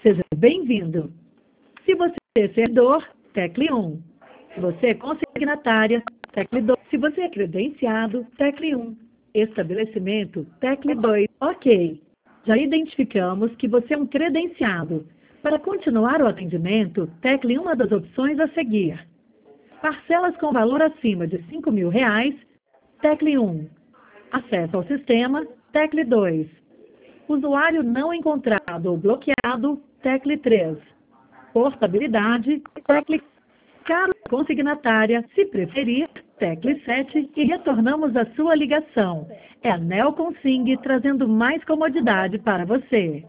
Seja bem-vindo. Se você é servidor, tecle 1. Se você é consignatária, tecle 2. Se você é credenciado, tecle 1. Estabelecimento, tecle 2. Ok. Já identificamos que você é um credenciado. Para continuar o atendimento, tecle uma das opções a seguir. Parcelas com valor acima de R$ 5.000, tecle 1. Acesso ao sistema, tecle 2. Usuário não encontrado ou bloqueado, tecle 3. Portabilidade, tecle 4. Caro consignatária, se preferir, tecle 7 e retornamos a sua ligação. É a Neoconsig trazendo mais comodidade para você.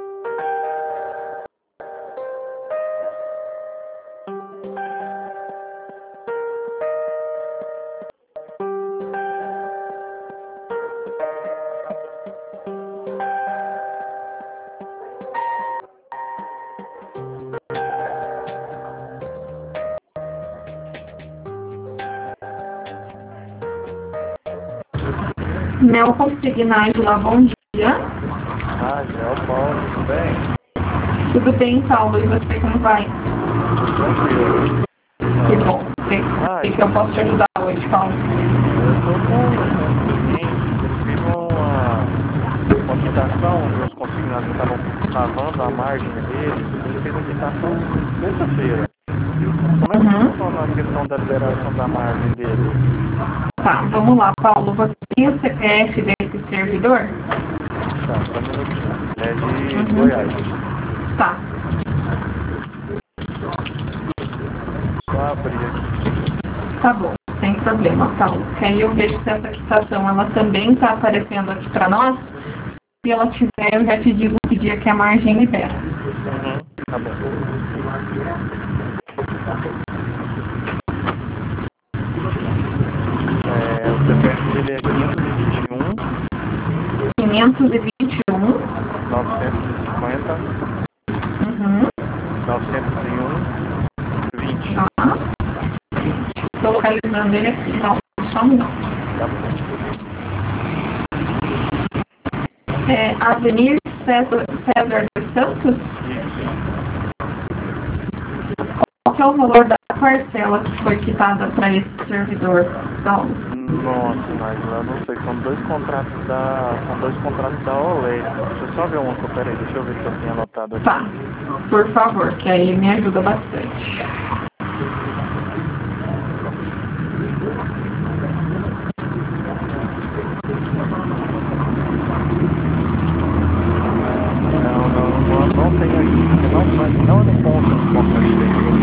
Neoconsig Nájila, bom dia. Paulo, tudo bem? Tudo bem, Paulo, e você como vai? Tranquilo. Que bom. O que eu posso te ajudar hoje, Paulo? Eu estou com eles viram uma quitação, os consignados estavam lavando a margem deles, ele fez a quitação terça-feira. Como é que funciona a questão da liberação da margem deles? Tá, vamos lá, Paulo. Você tem o CPF desse servidor? Tá, só um minutinho. É de Goiás. Tá. Só abrir aqui. Tá bom, sem problema, Paulo. Que aí eu vejo se essa quitação ela também está aparecendo aqui para nós. Se ela tiver, eu já te digo que dia que a margem libera. Tá bom. O CPF dele é 521 950 901 20. Estou localizando ele aqui, não, só um minuto. Tá bom. Avenir César dos Santos? Qual que é o valor da parcela que foi quitada para esse servidor, Paulo? Nossa, mas eu não sei, são dois contratos da Olé. Deixa eu só ver uma, peraí, deixa eu ver se eu tenho anotado aqui. Tá, por favor, que aí me ajuda bastante. Não tem aqui, não encontro um ponto de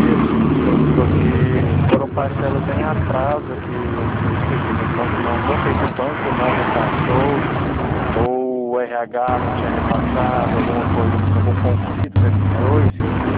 porque foram parcelas em atraso que não fez o banco, não repassou, ou o RH não tinha repassado, alguma coisa, algum conflito nesses dois.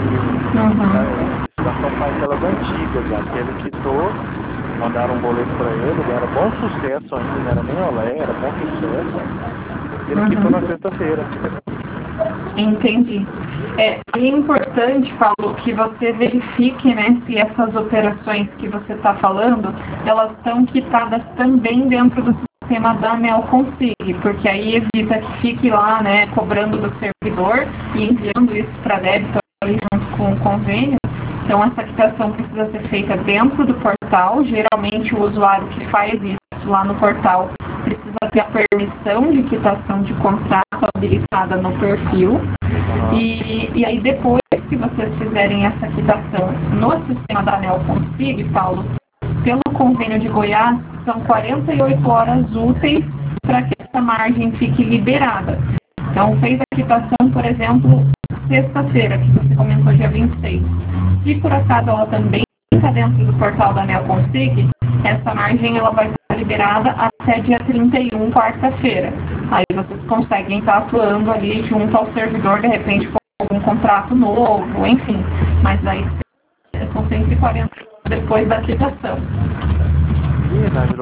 São parcelas antigas, já que ele quitou, mandaram um boleto para ele, era bom sucesso ainda, não era nem olé, era bom sucesso. Ele quitou na sexta-feira. Entendi. É importante, Paulo, que você verifique, né, se essas operações que você está falando, elas estão quitadas também dentro do sistema da Neoconsig, porque aí evita que fique lá, né, cobrando do servidor e enviando isso para débito ali junto com o convênio. Então, essa quitação precisa ser feita dentro do portal. Geralmente, o usuário que faz isso lá no portal precisa ter a permissão de quitação de contrato habilitada no perfil. E aí, depois que vocês fizerem essa quitação no sistema da Neoconsig, Paulo, pelo convênio de Goiás, são 48 horas úteis para que essa margem fique liberada. Então, fez a quitação, por exemplo, sexta-feira, que você comentou, dia 26. Se por acaso ela também fica dentro do portal da Neoconsig, essa margem ela vai estar liberada até dia 31, quarta-feira. Aí vocês conseguem estar atuando ali junto ao servidor, de repente, com algum contrato novo, enfim. Mas aí são 140 depois da quitação. Nájila,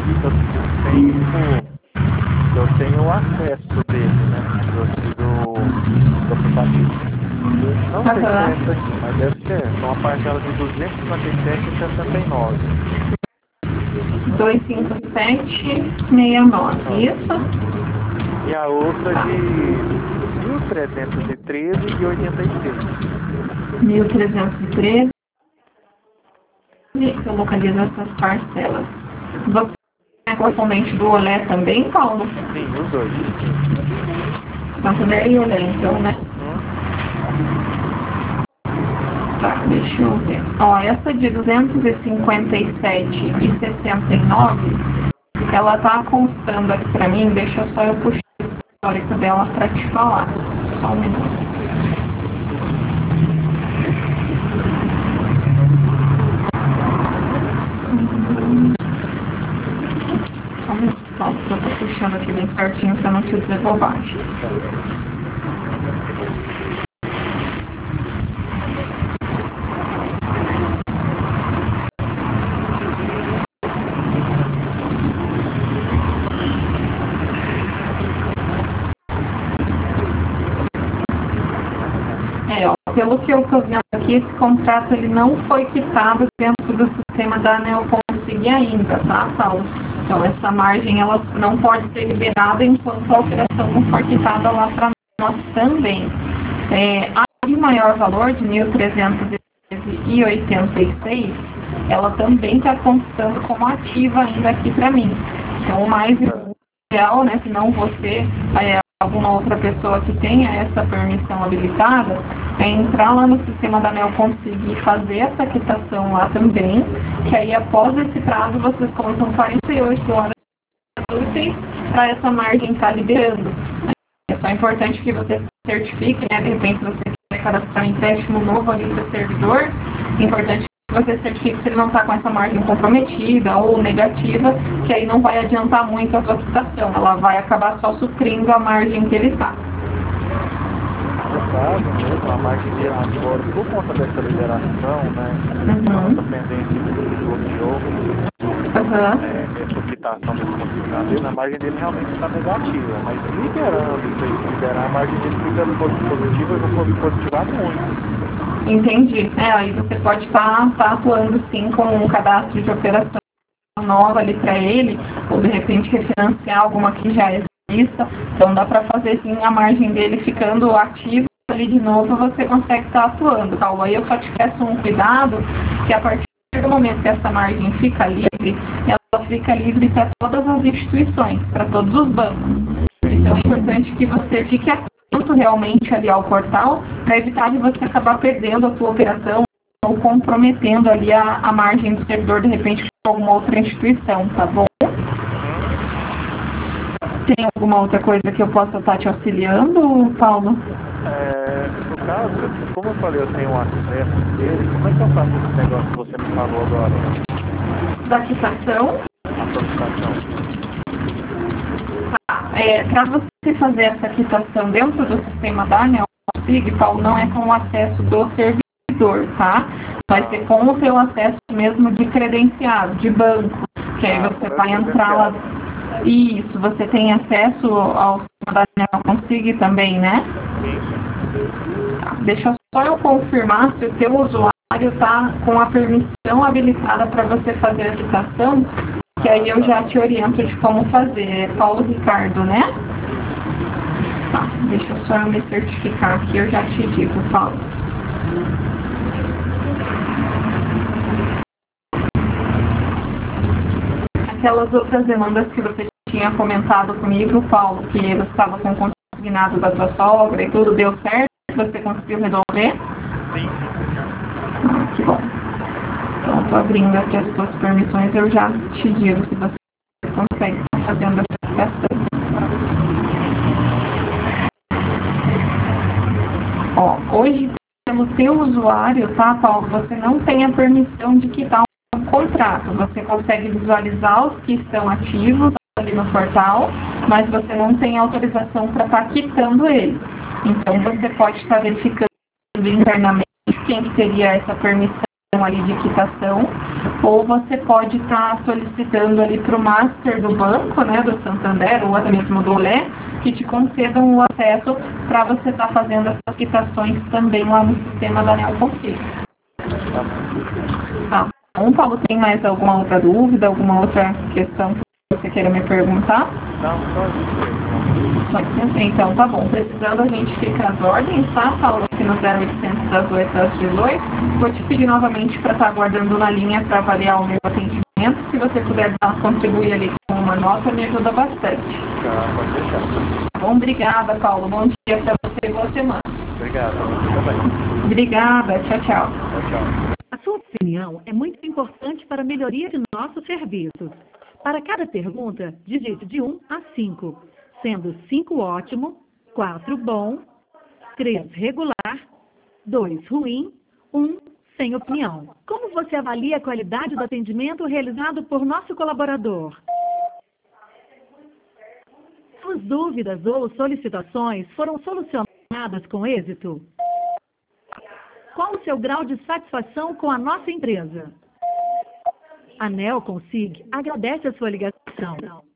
eu tenho o acesso dele, né? Do aplicativo. Não sei se é isso aqui, mas deve ser. São uma parcela de 257,69. 257,69, isso? E a outra de 1.313,86. 1.313. Eu localizo essas parcelas. Você é correspondente do Olé também, Paulo? Sim, os dois. Santander e Olé, então, né? Tá, deixa eu ver. Ó, essa de 257,69, ela tá constando aqui pra mim. Deixa eu só puxar o histórico dela pra te falar. Só um minuto. Só um minuto, Paulo, que eu tô puxando aqui bem certinho pra não te dizer bobagem. Pelo que eu estou vendo aqui, esse contrato ele não foi quitado dentro do sistema da Neoconsig ainda, tá, Paulo? Então, essa margem ela não pode ser liberada enquanto a operação não for quitada lá para nós também. A de maior valor, de 1.386, ela também está constando como ativa ainda aqui para mim. Então, o mais ideal, né, se não você, alguma outra pessoa que tenha essa permissão habilitada, é entrar lá no sistema da Neoconsig e fazer essa quitação lá também, que aí após esse prazo vocês contam 48 horas úteis para essa margem estar liberando. É só importante que você certifique, né? De repente você quer cadastrar um empréstimo novo ali para o servidor, é importante que você certifique se ele não está com essa margem comprometida ou negativa, que aí não vai adiantar muito a sua quitação, ela vai acabar só suprindo a margem que ele está. Mesmo a margem dele agora, por conta dessa liberação, né? Essa pendência do jogo, essa quitação desse consignado, a margem dele realmente está negativa, mas liberando isso aí, liberar a margem dele fica positiva, eu vou positivar muito. Entendi. Aí você pode estar atuando sim com um cadastro de operação nova ali para ele, ou de repente refinanciar alguma que já exista. Então dá para fazer sim a margem dele ficando ativa ali de novo, você consegue estar atuando, Paulo. Aí eu só te peço um cuidado, que a partir do momento que essa margem fica livre, ela fica livre para todas as instituições, para todos os bancos. Então é importante que você fique atento realmente ali ao portal, para evitar de você acabar perdendo a sua operação ou comprometendo ali a margem do servidor, de repente, com alguma outra instituição, tá bom? Tem alguma outra coisa que eu possa estar te auxiliando, Paulo? No caso, como eu falei, eu tenho um acesso dele, como é que eu faço esse negócio que você me falou agora? Da quitação? A solicitação. Para você fazer essa quitação dentro do sistema da Neoconsig, Paulo, não é com o acesso do servidor, tá? Vai ser com o seu acesso mesmo de credenciado, de banco, que aí você vai entrar lá. Isso, você tem acesso ao sistema da Neoconsig também, né? Deixa só eu confirmar se o teu usuário está com a permissão habilitada para você fazer a quitação, que aí eu já te oriento de como fazer. É Paulo Ricardo, né? Tá, deixa só eu me certificar aqui, eu já te digo, Paulo. Aquelas outras demandas que você tinha comentado comigo, Paulo, que você estava com o consignado da tua sogra e tudo deu certo? Você conseguiu resolver? Sim. Que bom. Então, estou abrindo aqui as suas permissões, eu já te digo se você consegue estar fazendo essa questão. Hoje, pelo seu usuário, tá, Paulo, você não tem a permissão de quitar um contrato. Você consegue visualizar os que estão ativos ali no portal, mas você não tem autorização para estar quitando ele. Então, você pode estar verificando internamente quem teria essa permissão ali de quitação, ou você pode estar solicitando ali para o master do banco, né, do Santander, ou até mesmo do Olé, que te concedam o acesso para você estar fazendo essas quitações também lá no sistema da Neoconsig. Tá. Então, Paulo, tem mais alguma outra dúvida, alguma outra questão que você queira me perguntar? Não, só isso. Então, tá bom. Precisando, a gente fica às ordens, tá? Paulo, aqui no 0800 das 8 às 18. Vou te pedir novamente para estar aguardando na linha para avaliar o meu atendimento. Se você puder contribuir ali com uma nota, me ajuda bastante. Tá, pode deixar. Tá bom, obrigada, Paulo. Bom dia para você e boa semana. Obrigado, você também. Obrigada, tchau, tchau. Tchau, tchau. A sua opinião é muito importante para a melhoria de nossos serviços. Para cada pergunta, digite de 1 a 5, sendo 5 ótimo, 4 bom, 3 regular, 2 ruim, 1 sem opinião. Como você avalia a qualidade do atendimento realizado por nosso colaborador? Suas dúvidas ou solicitações foram solucionadas com êxito? Qual o seu grau de satisfação com a nossa empresa? A Nelconsig agradece a sua ligação.